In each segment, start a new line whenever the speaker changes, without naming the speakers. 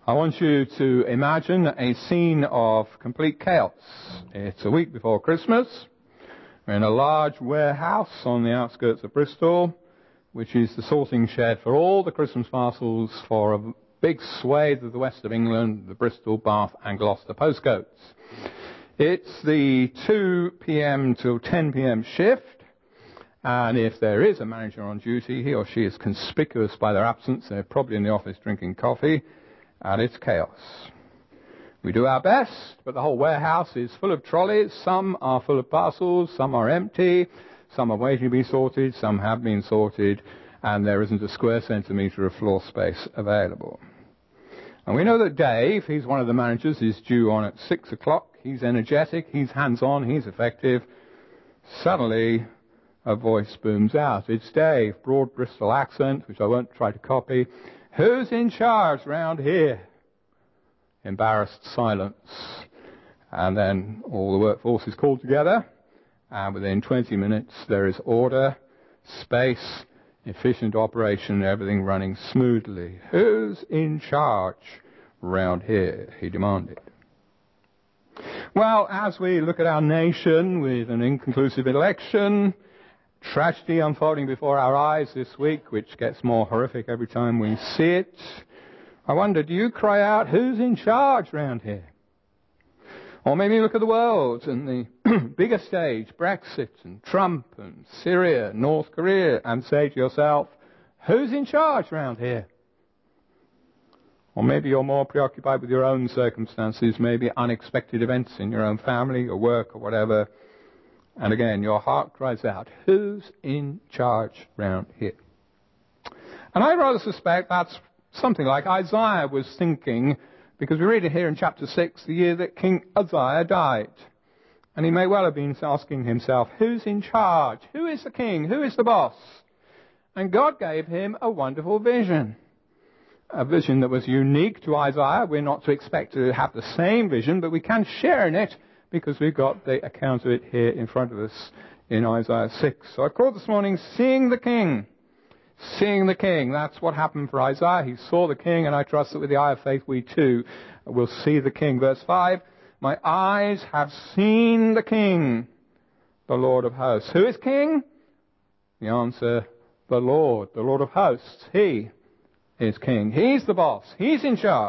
I want you to imagine a scene of complete chaos. It's a week before Christmas. We're in a large warehouse on the outskirts of Bristol, which is the sorting shed for all the Christmas parcels for a big swathe of the west of England, the Bristol, Bath and Gloucester postcodes. It's the 2 p.m. till 10 p.m. shift, and if there is a manager on duty, he or she is conspicuous by their absence. They're probably in the office drinking coffee, and it's chaos. We do our best, but the whole warehouse is full of trolleys. Some are full of parcels, some are empty, some are waiting to be sorted, some have been sorted, and there isn't a square centimetre of floor space available. And we know that Dave, he's one of the managers, is due on at 6 o'clock. He's energetic, he's hands-on, he's effective. Suddenly, a voice booms out. It's Dave, broad Bristol accent, which I won't try to copy. Who's in charge round here? Embarrassed silence. And then all the workforce is called together, and within 20 minutes there is order, space, efficient operation, everything running smoothly. Who's in charge round here? He demanded. Well, as we look at our nation with an inconclusive election, tragedy unfolding before our eyes this week, which gets more horrific every time we see it, I wonder, do you cry out, who's in charge round here? Or maybe look at the world and the bigger stage, Brexit and Trump and Syria, North Korea, and say to yourself, who's in charge round here? Or maybe you're more preoccupied with your own circumstances, maybe unexpected events in your own family or work or whatever. And again, your heart cries out, who's in charge round here? And I rather suspect that's something like Isaiah was thinking, because we read it here in chapter 6, the year that King Uzziah died. And he may well have been asking himself, who's in charge? Who is the king? Who is the boss? And God gave him a wonderful vision. A vision that was unique to Isaiah. We're not to expect to have the same vision, but we can share in it because we've got the account of it here in front of us in Isaiah 6. So I called this morning, Seeing the King. Seeing the King. That's what happened for Isaiah. He saw the King, and I trust that with the eye of faith we too will see the King. Verse 5, my eyes have seen the King, the Lord of hosts. Who is King? The answer, the Lord of hosts. He is King. He's the boss. He's in charge.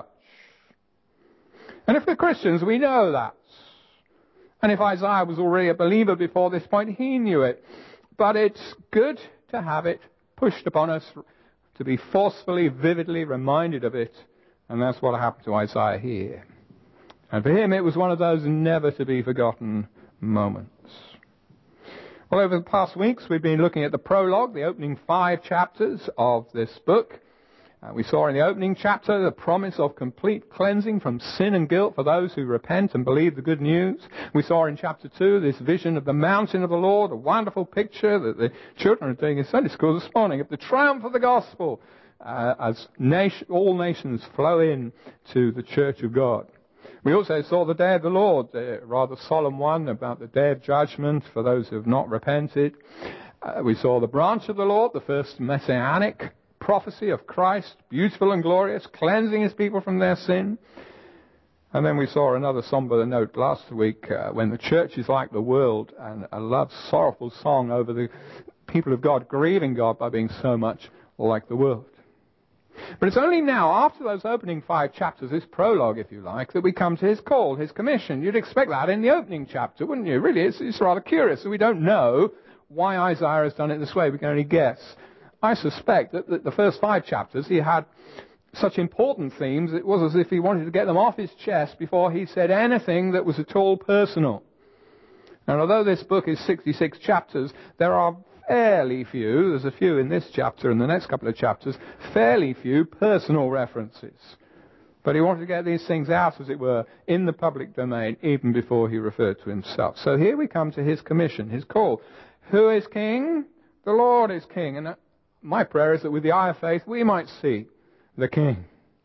And if we're Christians, we know that. And if Isaiah was already a believer before this point, he knew it. But it's good to have it pushed upon us, to be forcefully, vividly reminded of it. And that's what happened to Isaiah here. And for him, it was one of those never to be forgotten moments. Well, over the past weeks, we've been looking at the prologue, the opening 5 chapters of this book. We saw in the opening chapter the promise of complete cleansing from sin and guilt for those who repent and believe the good news. We saw in chapter 2 this vision of the mountain of the Lord, a wonderful picture that the children are doing in Sunday school this morning of the triumph of the gospel as all nations flow in to the church of God. We also saw the day of the Lord, the rather solemn one about the day of judgment for those who have not repented. We saw the branch of the Lord, the first messianic prophecy of Christ, beautiful and glorious, cleansing his people from their sin. And then we saw another somber note last week when the church is like the world, and a love sorrowful song over the people of God grieving God by being so much like the world. But it's only now, after those opening 5 chapters, this prologue, if you like, that we come to his call, his commission. You'd expect that in the opening chapter, wouldn't you? Really, it's rather curious that we don't know why Isaiah has done it this way. We can only guess. I suspect that the first 5 chapters, he had such important themes, it was as if he wanted to get them off his chest before he said anything that was at all personal. And although this book is 66 chapters, there are fairly few, there's a few in this chapter and the next couple of chapters, fairly few personal references. But he wanted to get these things out, as it were, in the public domain, even before he referred to himself. So here we come to his commission, his call. Who is king? The Lord is king. And my prayer is that with the eye of faith, we might see the King.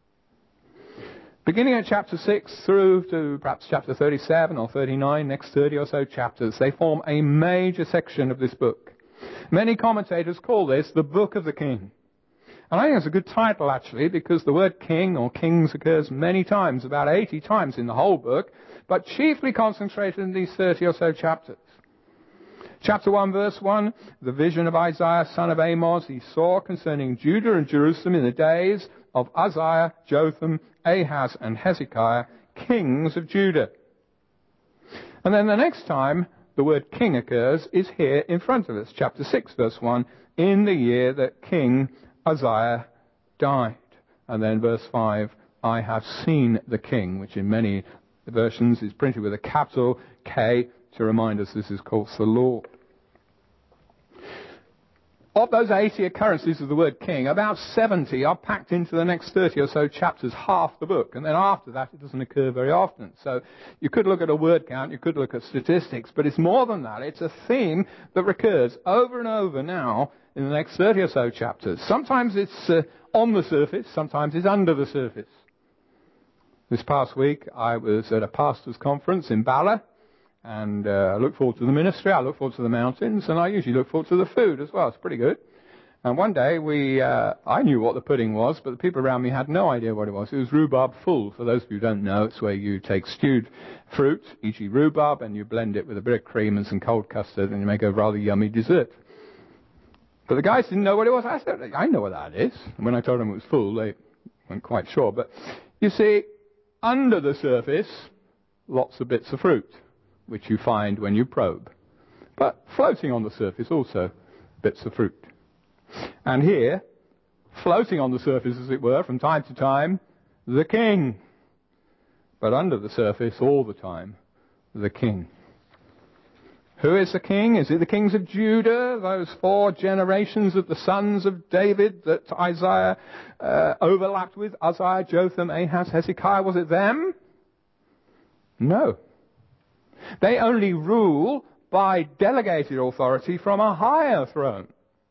Beginning at chapter 6 through to perhaps chapter 37 or 39, next 30 or so chapters, they form a major section of this book. Many commentators call this the Book of the King. And I think it's a good title, actually, because the word king or kings occurs many times, about 80 times in the whole book, but chiefly concentrated in these 30 or so chapters. Chapter 1, verse 1, the vision of Isaiah, son of Amos, he saw concerning Judah and Jerusalem in the days of Uzziah, Jotham, Ahaz, and Hezekiah, kings of Judah. And then the next time the word king occurs is here in front of us, chapter 6, verse 1, in the year that King Uzziah died. And then verse 5, I have seen the king, which in many versions is printed with a capital K to remind us this is called the Lord. Of those 80 occurrences of the word king, about 70 are packed into the next 30 or so chapters, half the book. And then after that, it doesn't occur very often. So you could look at a word count, you could look at statistics, but it's more than that. It's a theme that recurs over and over now in the next 30 or so chapters. Sometimes it's on the surface, sometimes it's under the surface. This past week, I was at a pastor's conference in Bala. And I look forward to the ministry, I look forward to the mountains, and I usually look forward to the food as well. It's pretty good. And one day I knew what the pudding was, but the people around me had no idea what it was. It was rhubarb full. For those of you who don't know, it's where you take stewed fruit, e.g. rhubarb, and you blend it with a bit of cream and some cold custard, and you make a rather yummy dessert. But the guys didn't know what it was. I said, I know what that is. And when I told them it was full, they weren't quite sure. But you see, under the surface, lots of bits of fruit, which you find when you probe. But floating on the surface also, bits of fruit. And here, floating on the surface, as it were, from time to time, the king. But under the surface, all the time, the king. Who is the king? Is it the kings of Judah, those 4 generations of the sons of David that Isaiah overlapped with? Uzziah, Jotham, Ahaz, Hezekiah, was it them? No. They only rule by delegated authority from a higher throne.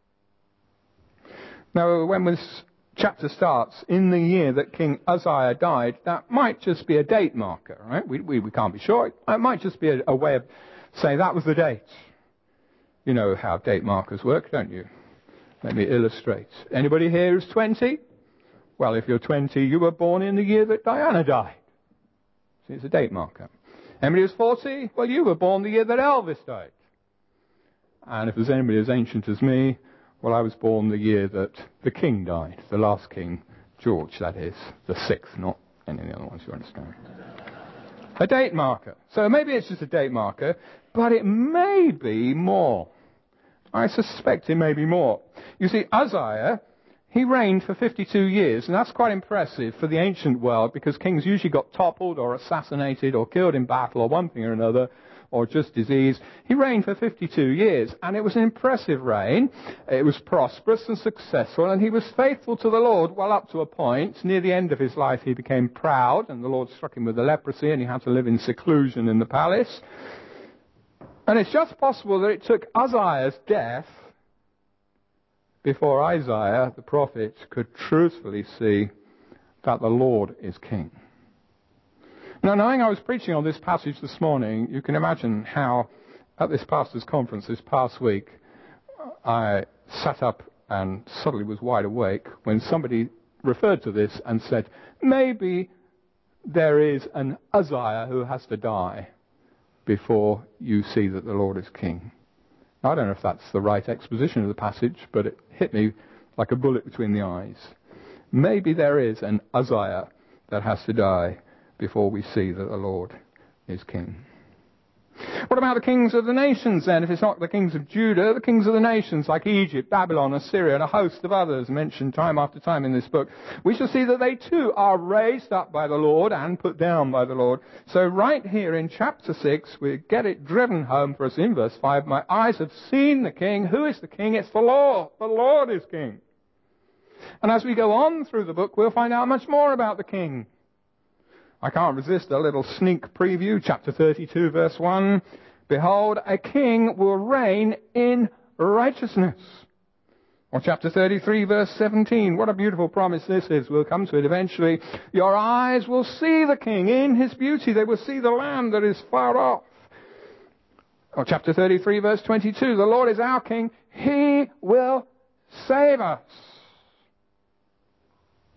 Now, when this chapter starts, in the year that King Uzziah died, that might just be a date marker, right? We can't be sure. It might just be a way of saying that was the date. You know how date markers work, don't you? Let me illustrate. Anybody here who's 20? Well, if you're 20, you were born in the year that Diana died. See, it's a date marker. Anybody who's 40? Well, you were born the year that Elvis died. And if there's anybody as ancient as me, well, I was born the year that the king died. The last king, George, that is. The 6th, not any of the other ones, you understand. A date marker. So maybe it's just a date marker, but it may be more. I suspect it may be more. You see, Uzziah, he reigned for 52 years, and that's quite impressive for the ancient world, because kings usually got toppled or assassinated or killed in battle or one thing or another, or just disease. He reigned for 52 years, and it was an impressive reign. It was prosperous and successful, and he was faithful to the Lord well up to a point. Near the end of his life, he became proud, and the Lord struck him with the leprosy, and he had to live in seclusion in the palace. And it's just possible that it took Uzziah's death before Isaiah, the prophet, could truthfully see that the Lord is king. Now, knowing I was preaching on this passage this morning, you can imagine how at this pastor's conference this past week, I sat up and suddenly was wide awake when somebody referred to this and said, maybe there is an Uzziah who has to die before you see that the Lord is king. I don't know if that's the right exposition of the passage, but it hit me like a bullet between the eyes. Maybe there is an Uzziah that has to die before we see that the Lord is king. What about the kings of the nations then? If it's not the kings of Judah, the kings of the nations like Egypt, Babylon, Assyria, and a host of others mentioned time after time in this book, we shall see that they too are raised up by the Lord and put down by the Lord. So right here in chapter 6, we get it driven home for us in verse 5. My eyes have seen the king. Who is the king? It's the Lord. The Lord is king. And as we go on through the book, we'll find out much more about the king. I can't resist a little sneak preview. Chapter 32, verse 1. Behold, a king will reign in righteousness. Or chapter 33, verse 17. What a beautiful promise this is. We'll come to it eventually. Your eyes will see the king in his beauty. They will see the Lamb that is far off. Or chapter 33, verse 22. The Lord is our king. He will save us.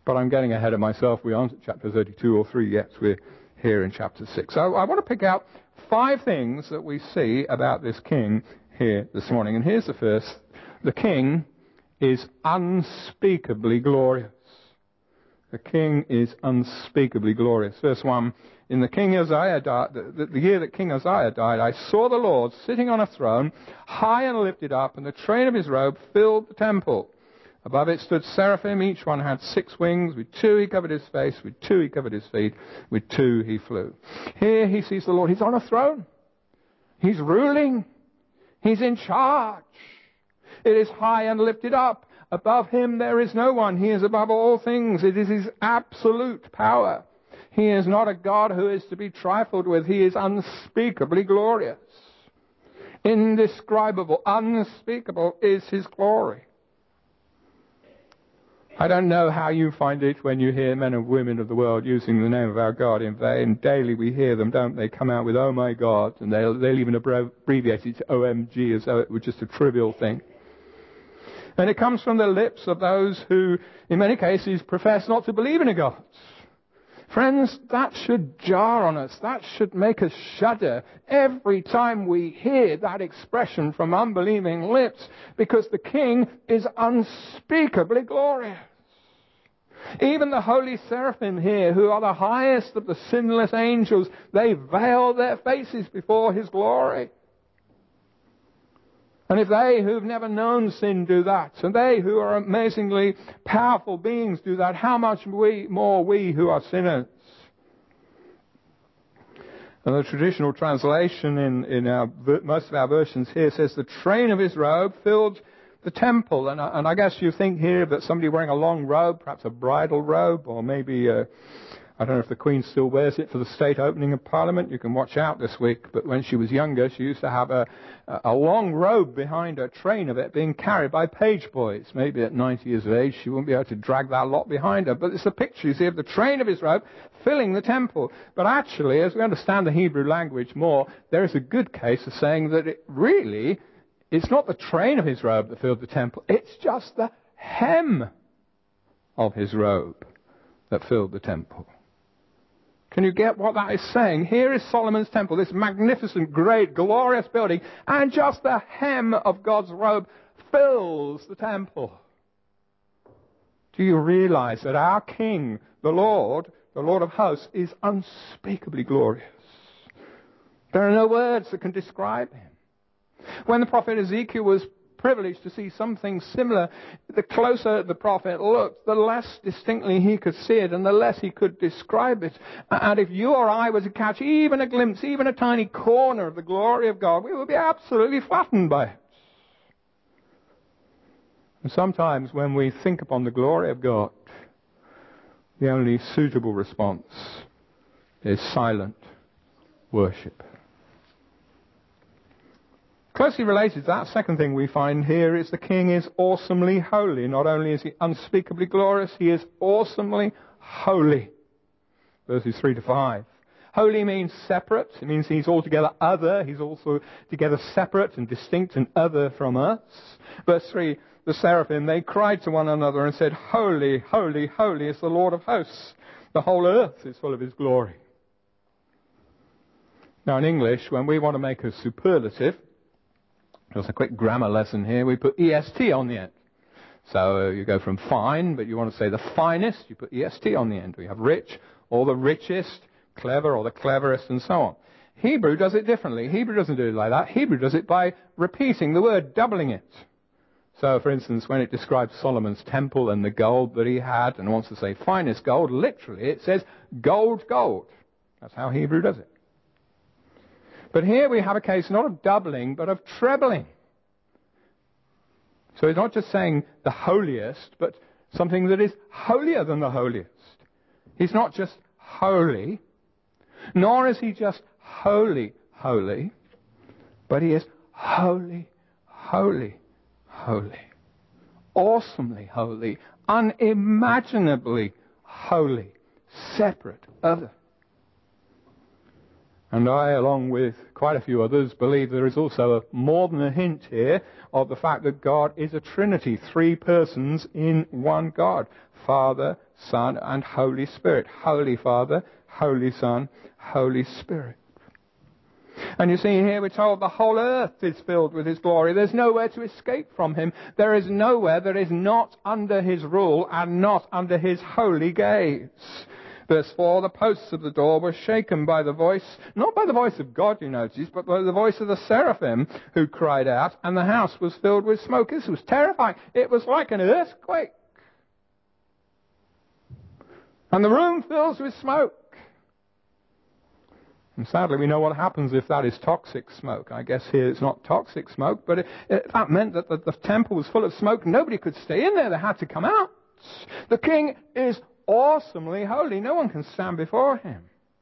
But I'm getting ahead of myself. We aren't at chapter 32 or 3 yet. We're here in chapter 6. So I want to pick out 5 things that we see about this king here this morning. And here's the first. The king is unspeakably glorious. The king is unspeakably glorious. Verse 1, in the King Uzziah the year that King Uzziah died, I saw the Lord sitting on a throne, high and lifted up, and the train of his robe filled the temple. Above it stood seraphim, each one had 6 wings. With 2 he covered his face, with 2 he covered his feet, with 2 he flew. Here he sees the Lord. He's on a throne. He's ruling. He's in charge. It is high and lifted up. Above him there is no one. He is above all things. It is his absolute power. He is not a God who is to be trifled with. He is unspeakably glorious. Indescribable, unspeakable is his glory. I don't know how you find it when you hear men and women of the world using the name of our God in vain. Daily we hear them, don't they, come out with, oh my God, and they'll even abbreviate it to OMG as though it were just a trivial thing. And it comes from the lips of those who, in many cases, profess not to believe in a God. Friends, that should jar on us. That should make us shudder every time we hear that expression from unbelieving lips, because the King is unspeakably glorious. Even the holy seraphim here, who are the highest of the sinless angels, they veil their faces before his glory. And if they who've never known sin do that, and they who are amazingly powerful beings do that, how much more we who are sinners? And the traditional translation in most of our versions here says, the train of his robe filled the temple. And I guess you think here that somebody wearing a long robe, perhaps a bridal robe, or maybe I don't know if the Queen still wears it for the state opening of Parliament. You can watch out this week. But when she was younger, she used to have a long robe behind her, train of it being carried by page boys. Maybe at 90 years of age, she wouldn't be able to drag that lot behind her. But it's a picture, you see, of the train of his robe filling the temple. But actually, as we understand the Hebrew language more, there is a good case of saying that it's not the train of his robe that filled the temple. It's just the hem of his robe that filled the temple. Can you get what that is saying? Here is Solomon's temple, this magnificent, great, glorious building, and just the hem of God's robe fills the temple. Do you realize that our King, the Lord of hosts, is unspeakably glorious? There are no words that can describe him. When the prophet Ezekiel was privileged to see something similar, the closer the prophet looked, the less distinctly he could see it and the less he could describe it. And if you or I were to catch even a glimpse, even a tiny corner of the glory of God, we would be absolutely flattened by it. And sometimes when we think upon the glory of God, the only suitable response is silent worship. Closely related to that, second thing we find here is the king is awesomely holy. Not only is he unspeakably glorious, he is awesomely holy. Verses 3 to 5. Holy means separate. It means he's altogether other. He's also together separate and distinct and other from us. Verse 3, the seraphim, they cried to one another and said, Holy, holy, holy is the Lord of hosts. The whole earth is full of his glory. Now in English, when we want to make a superlative, just a quick grammar lesson here, we put EST on the end. So you go from fine, but you want to say the finest, you put EST on the end. We have rich, or the richest, clever, or the cleverest, and so on. Hebrew does it differently. Hebrew doesn't do it like that. Hebrew does it by repeating the word, doubling it. So, for instance, when it describes Solomon's temple and the gold that he had, and wants to say finest gold, literally it says gold, gold. That's how Hebrew does it. But here we have a case not of doubling, but of trebling. So he's not just saying the holiest, but something that is holier than the holiest. He's not just holy, nor is he just holy, holy, but he is holy, holy, holy. Awesomely holy, unimaginably holy, separate, other. And I, along with quite a few others, believe there is also more than a hint here of the fact that God is a Trinity, 3 persons in one God, Father, Son, and Holy Spirit. Holy Father, Holy Son, Holy Spirit. And you see here we're told the whole earth is filled with His glory. There's nowhere to escape from Him. There is nowhere that is not under His rule and not under His holy gaze. Verse 4, the posts of the door were shaken by the voice, not by the voice of God, you notice, but by the voice of the seraphim who cried out, and the house was filled with smoke. This was terrifying. It was like an earthquake. And the room fills with smoke. And sadly, we know what happens if that is toxic smoke. I guess here it's not toxic smoke, but that meant that the temple was full of smoke. Nobody could stay in there. They had to come out. The king is awesomely holy. No one can stand before him.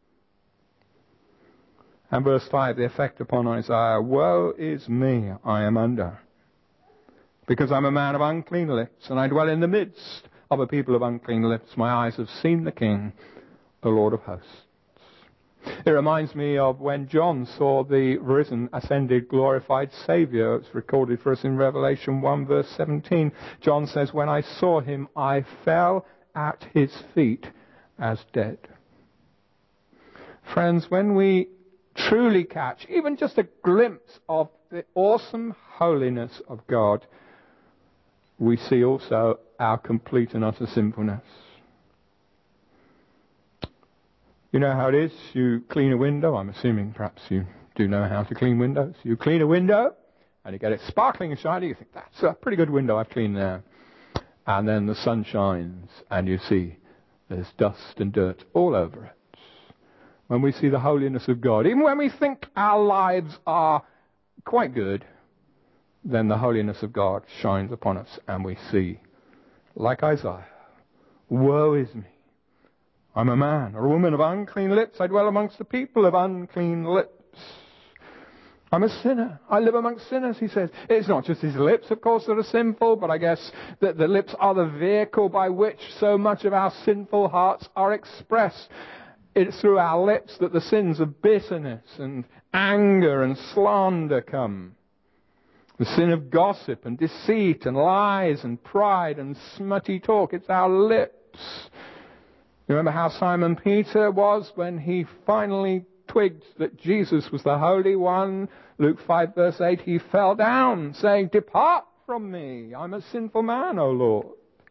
And verse 5, the effect upon Isaiah, woe is me, I am undone, because I'm a man of unclean lips, and I dwell in the midst of a people of unclean lips. My eyes have seen the King, the Lord of hosts. It reminds me of when John saw the risen, ascended, glorified Saviour. It's recorded for us in Revelation 1 verse 17. John says, when I saw him, I fell at his feet as dead. Friends, when we truly catch even just a glimpse of the awesome holiness of God, we see also our complete and utter sinfulness. You know how it is? You clean a window. I'm assuming perhaps you do know how to clean windows. You clean a window and you get it sparkling and shiny. You think, that's a pretty good window I've cleaned there. And then the sun shines and you see there's dust and dirt all over it. When we see the holiness of God, even when we think our lives are quite good, then the holiness of God shines upon us and we see, like Isaiah, woe is me. I'm a man or a woman of unclean lips. I dwell amongst the people of unclean lips. I'm a sinner. I live amongst sinners, he says. It's not just his lips, of course, that are sinful, but I guess that the lips are the vehicle by which so much of our sinful hearts are expressed. It's through our lips that the sins of bitterness and anger and slander come. The sin of gossip and deceit and lies and pride and smutty talk. It's our lips. You remember how Simon Peter was when he finally twigged that Jesus was the Holy One? Luke 5 verse 8, he fell down saying, depart from me, I'm a sinful man, O Lord.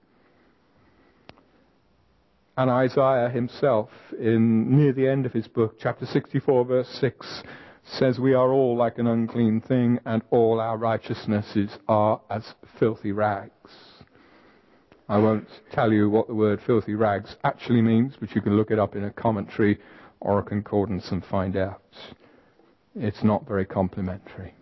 And Isaiah himself, near the end of his book, chapter 64 verse 6, says we are all like an unclean thing and all our righteousnesses are as filthy rags. I won't tell you what the word filthy rags actually means, but you can look it up in a commentary or a concordance and find out. It's not very complimentary.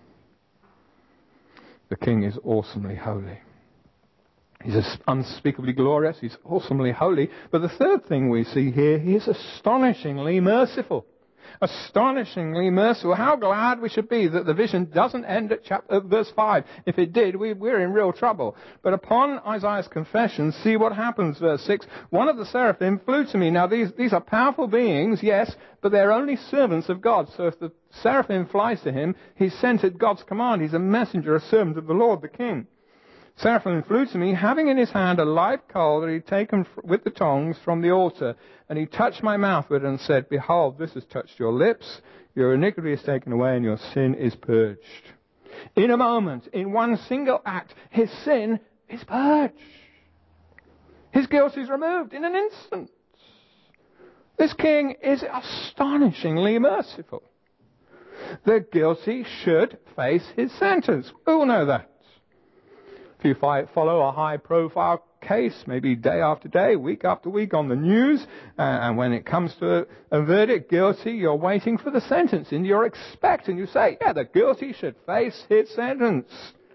The King is awesomely holy. He's unspeakably glorious. He's awesomely holy. But the third thing we see here, he is astonishingly merciful. Astonishingly merciful. How glad we should be that the vision doesn't end at verse 5. If it did, we're in real trouble. But upon Isaiah's confession, see what happens, verse 6. One of the seraphim flew to me. Now these are powerful beings, yes, but they're only servants of God. So if the seraphim flies to him, he's sent at God's command. He's a messenger, a servant of the Lord, the King. Seraphim flew to me, having in his hand a live coal that he'd taken with the tongs from the altar. And he touched my mouth with it and said, behold, this has touched your lips. Your iniquity is taken away and your sin is purged. In a moment, in one single act, his sin is purged. His guilt is removed in an instant. This king is astonishingly merciful. The guilty should face his sentence. We all know that. If you follow a high-profile case, maybe day after day, week after week on the news, and when it comes to a verdict, guilty, you're waiting for the sentence, and you're expecting, you say, yeah, the guilty should face his sentence.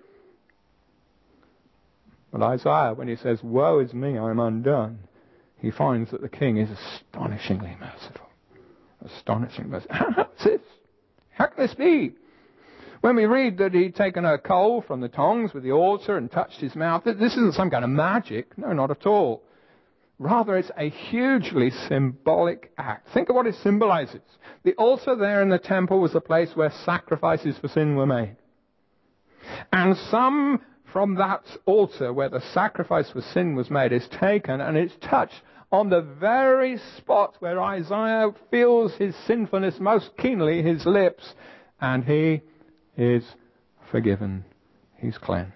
But Isaiah, when he says, woe is me, I'm undone, he finds that the king is astonishingly merciful. Astonishingly merciful. How is this? How can this be? When we read that he'd taken a coal from the tongs with the altar and touched his mouth, this isn't some kind of magic. No, not at all. Rather, it's a hugely symbolic act. Think of what it symbolizes. The altar there in the temple was the place where sacrifices for sin were made. And some from that altar where the sacrifice for sin was made is taken and it's touched on the very spot where Isaiah feels his sinfulness most keenly, his lips, and he is forgiven. He's cleansed.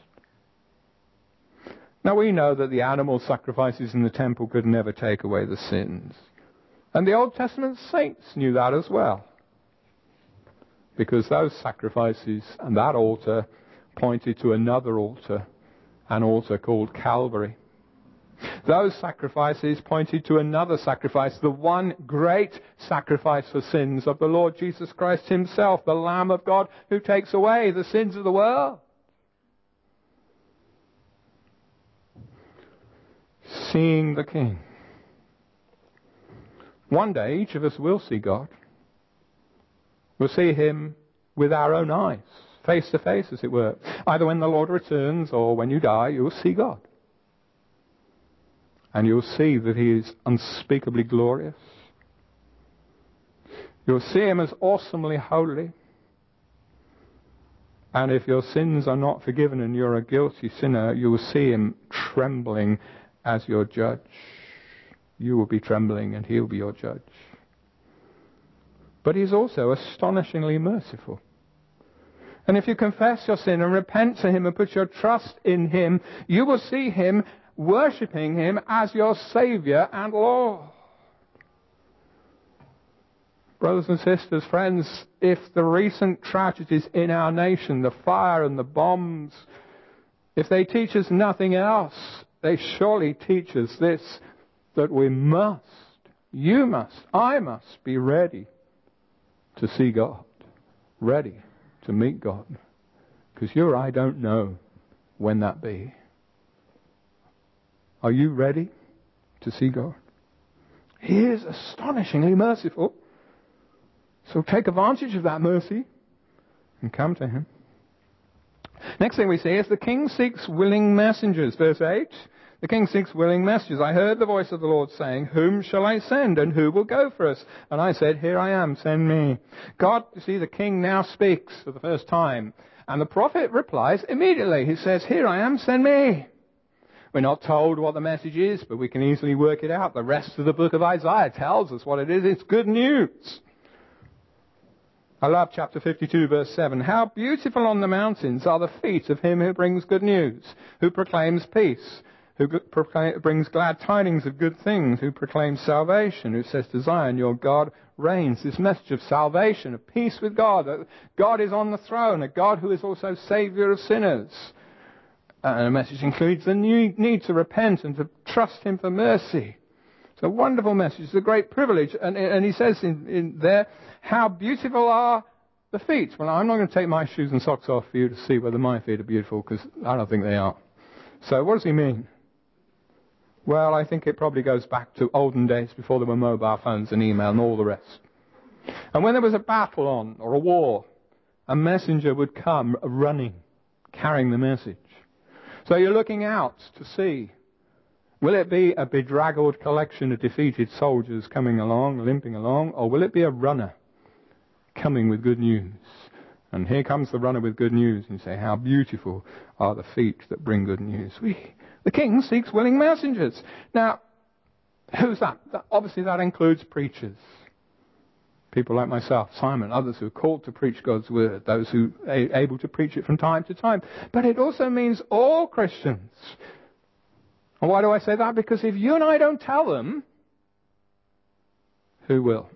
Now we know that the animal sacrifices in the temple could never take away the sins. And the Old Testament saints knew that as well. Because those sacrifices and that altar pointed to another altar, an altar called Calvary. Those sacrifices pointed to another sacrifice, the one great sacrifice for sins of the Lord Jesus Christ himself, the Lamb of God who takes away the sins of the world. Seeing the King. One day each of us will see God. We'll see him with our own eyes, face to face as it were. Either when the Lord returns or when you die, you'll see God. And you'll see that he is unspeakably glorious. You'll see him as awesomely holy. And if your sins are not forgiven and you're a guilty sinner, you will see him trembling as your judge. You will be trembling and he'll be your judge. But he's also astonishingly merciful. And if you confess your sin and repent to him and put your trust in him, you will see him worshipping him as your Saviour and Lord. Brothers and sisters, friends, if the recent tragedies in our nation, the fire and the bombs, if they teach us nothing else, they surely teach us this, that we must, you must, I must be ready to see God, ready to meet God. Because you or I don't know when that be. Are you ready to see God? He is astonishingly merciful. So take advantage of that mercy and come to him. Next thing we see is the king seeks willing messengers. Verse 8. The king seeks willing messengers. I heard the voice of the Lord saying, whom shall I send and who will go for us? And I said, here I am, send me. God, you see, the king now speaks for the first time. And the prophet replies immediately. He says, here I am, send me. We're not told what the message is, but we can easily work it out. The rest of the book of Isaiah tells us what it is. It's good news. I love chapter 52, verse 7. How beautiful on the mountains are the feet of him who brings good news, who proclaims peace, who brings glad tidings of good things, who proclaims salvation, who says to Zion, your God reigns. This message of salvation, of peace with God, that God is on the throne, a God who is also Saviour of sinners. And the message includes the need to repent and to trust him for mercy. It's a wonderful message. It's a great privilege. And he says in there, how beautiful are the feet. Well, I'm not going to take my shoes and socks off for you to see whether my feet are beautiful, because I don't think they are. So what does he mean? Well, I think it probably goes back to olden days before there were mobile phones and email and all the rest. And when there was a battle on or a war, a messenger would come running, carrying the message. So you're looking out to see, will it be a bedraggled collection of defeated soldiers coming along, limping along, or will it be a runner coming with good news? And here comes the runner with good news, and you say, how beautiful are the feet that bring good news. The king seeks willing messengers. Now, who's that? Obviously that includes preachers. People like myself, Simon, others who are called to preach God's word, those who are able to preach it from time to time. But it also means all Christians. And why do I say that? Because if you and I don't tell them, who will?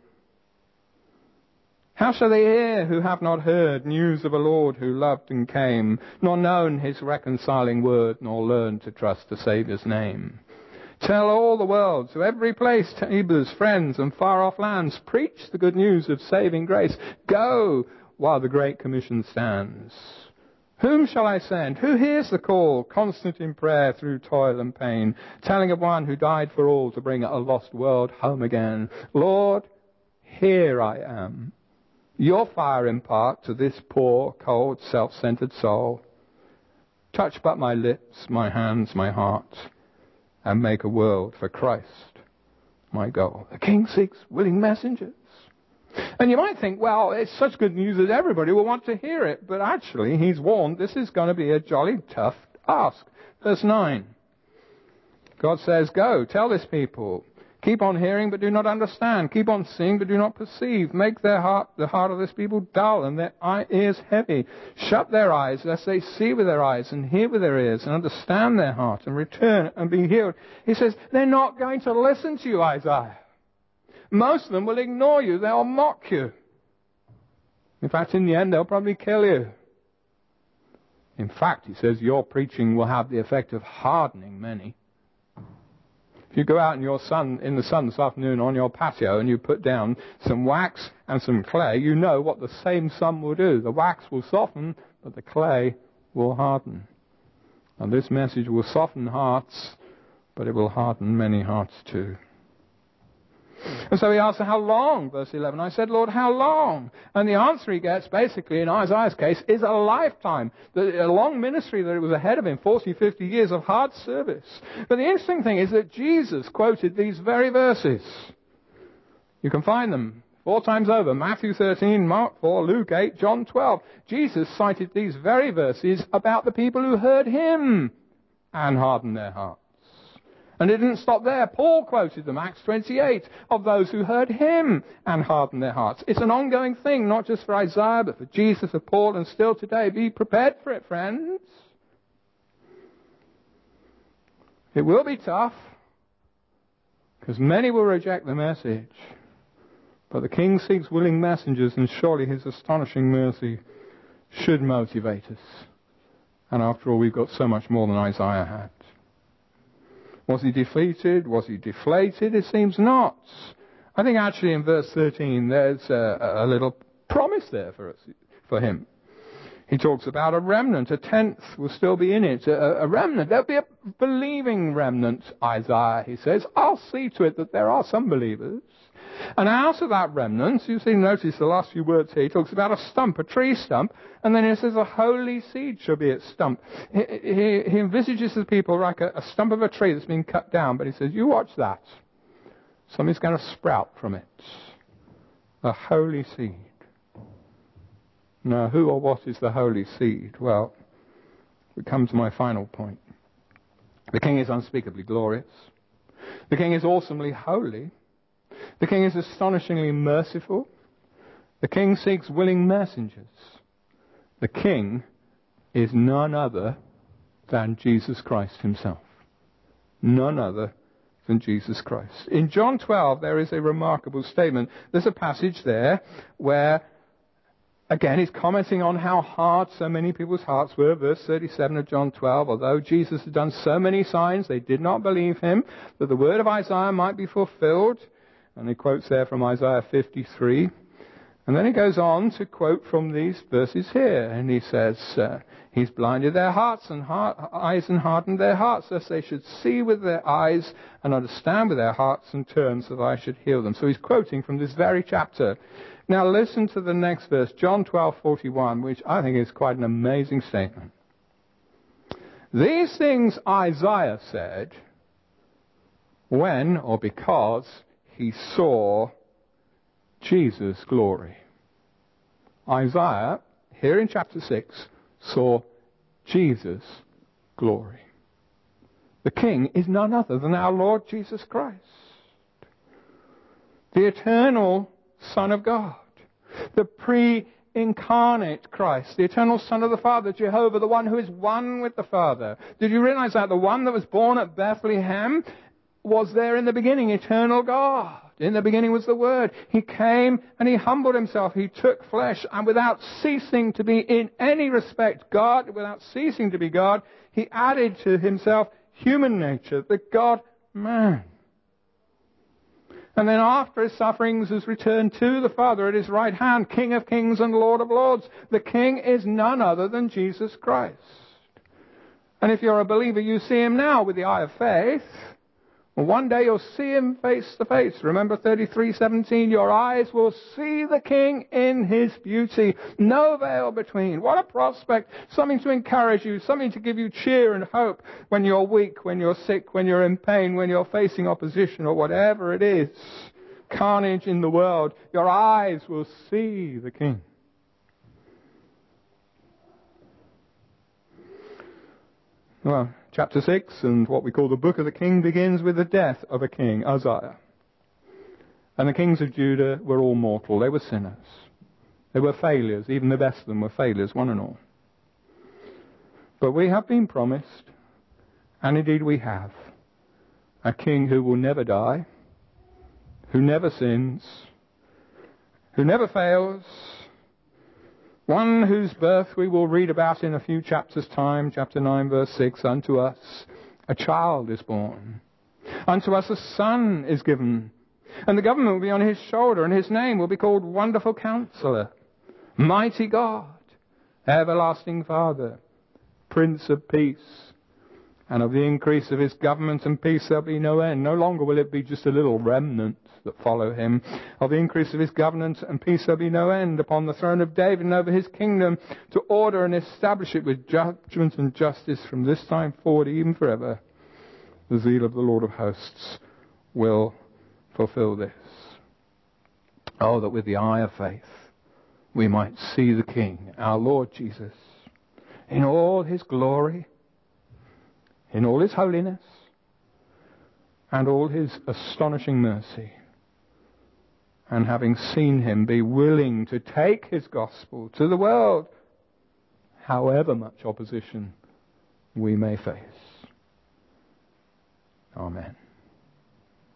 How shall they hear who have not heard news of a Lord who loved and came, nor known his reconciling word, nor learned to trust the Saviour's name? Tell all the world, to every place, neighbours, friends, and far-off lands, preach the good news of saving grace. Go while the Great Commission stands. Whom shall I send? Who hears the call, constant in prayer through toil and pain, telling of one who died for all to bring a lost world home again? Lord, here I am. Your fire impart to this poor, cold, self-centered soul. Touch but my lips, my hands, my heart, and make a world for Christ my goal. The king seeks willing messengers. And you might think, well, it's such good news that everybody will want to hear it. But actually, he's warned this is going to be a jolly tough ask. Verse 9. God says, go, tell this people. Keep on hearing, but do not understand. Keep on seeing, but do not perceive. Make the heart of this people dull and their ears heavy. Shut their eyes, lest they see with their eyes and hear with their ears and understand their heart and return and be healed. He says, they're not going to listen to you, Isaiah. Most of them will ignore you. They'll mock you. In fact, in the end, they'll probably kill you. In fact, he says, your preaching will have the effect of hardening many. If you go out in the sun this afternoon on your patio and you put down some wax and some clay, you know what the same sun will do. The wax will soften, but the clay will harden. And this message will soften hearts, but it will harden many hearts too. And so he asks, how long? Verse 11. I said, Lord, how long? And the answer he gets, basically, in Isaiah's case, is a lifetime. A long ministry that it was ahead of him, 40, 50 years of hard service. But the interesting thing is that Jesus quoted these very verses. You can find them 4 times over. Matthew 13, Mark 4, Luke 8, John 12. Jesus cited these very verses about the people who heard him and hardened their hearts. And it didn't stop there. Paul quoted them, Acts 28, of those who heard him and hardened their hearts. It's an ongoing thing, not just for Isaiah, but for Jesus, for Paul, and still today. Be prepared for it, friends. It will be tough, because many will reject the message. But the king seeks willing messengers, and surely his astonishing mercy should motivate us. And after all, we've got so much more than Isaiah had. Was he defeated? Was he deflated? It seems not. I think actually in verse 13 there's a little promise there for him. He talks about a remnant. A tenth will still be in it. A remnant. There'll be a believing remnant, Isaiah, he says. I'll see to it that there are some believers. And out of that remnant, you see, notice the last few words here, he talks about a stump, a tree stump, and then he says a holy seed shall be its stump. He envisages the people like a stump of a tree that's been cut down, but he says, you watch that. Something's going to sprout from it. A holy seed. Now, who or what is the holy seed? Well, we come to my final point. The king is unspeakably glorious. The king is awesomely holy. The king is astonishingly merciful. The king seeks willing messengers. The king is none other than Jesus Christ himself. None other than Jesus Christ. In John 12, there is a remarkable statement. There's a passage there where, again, he's commenting on how hard so many people's hearts were. Verse 37 of John 12, although Jesus had done so many signs, they did not believe him, that the word of Isaiah might be fulfilled. And he quotes there from Isaiah 53. And then he goes on to quote from these verses here. And he says, he's blinded their hearts and eyes and hardened their hearts, lest they should see with their eyes and understand with their hearts and turn so that I should heal them. So he's quoting from this very chapter. Now listen to the next verse, John 12:41, which I think is quite an amazing statement. These things Isaiah said when or because he saw Jesus' glory. Isaiah, here in chapter 6, saw Jesus' glory. The king is none other than our Lord Jesus Christ, the eternal Son of God, the pre-incarnate Christ, the eternal Son of the Father, Jehovah, the one who is one with the Father. Did you realize that? The one that was born at Bethlehem was there in the beginning, eternal God. In the beginning was the Word. He came and he humbled himself. He took flesh, and without ceasing to be in any respect God, without ceasing to be God, he added to himself human nature, the God-man. And then after his sufferings has returned to the Father at his right hand, King of kings and Lord of lords. The King is none other than Jesus Christ. And if you're a believer, you see him now with the eye of faith. Well, one day you'll see him face to face. Remember 33:17, your eyes will see the King in his beauty. No veil between. What a prospect. Something to encourage you, something to give you cheer and hope when you're weak, when you're sick, when you're in pain, when you're facing opposition or whatever it is. Carnage in the world. Your eyes will see the King. Well, chapter 6 and what we call the Book of the King begins with the death of a king, Uzziah. And the kings of Judah were all mortal. They were sinners. They were failures. Even the best of them were failures, one and all. But we have been promised, and indeed we have, a king who will never die, who never sins, who never fails, one whose birth we will read about in a few chapters' time, chapter 9, verse 6. Unto us a child is born. Unto us a son is given. And the government will be on his shoulder, and his name will be called Wonderful Counselor, Mighty God, Everlasting Father, Prince of Peace. And of the increase of his government and peace there'll be no end. No longer will it be just a little remnant that follow him. Of the increase of his government and peace there'll be no end upon the throne of David and over his kingdom, to order and establish it with judgment and justice from this time forward, even forever. The zeal of the Lord of hosts will fulfill this. Oh, that with the eye of faith we might see the King, our Lord Jesus, in all his glory, in all his holiness, and all his astonishing mercy. And having seen him, be willing to take his gospel to the world, however much opposition we may face. Amen.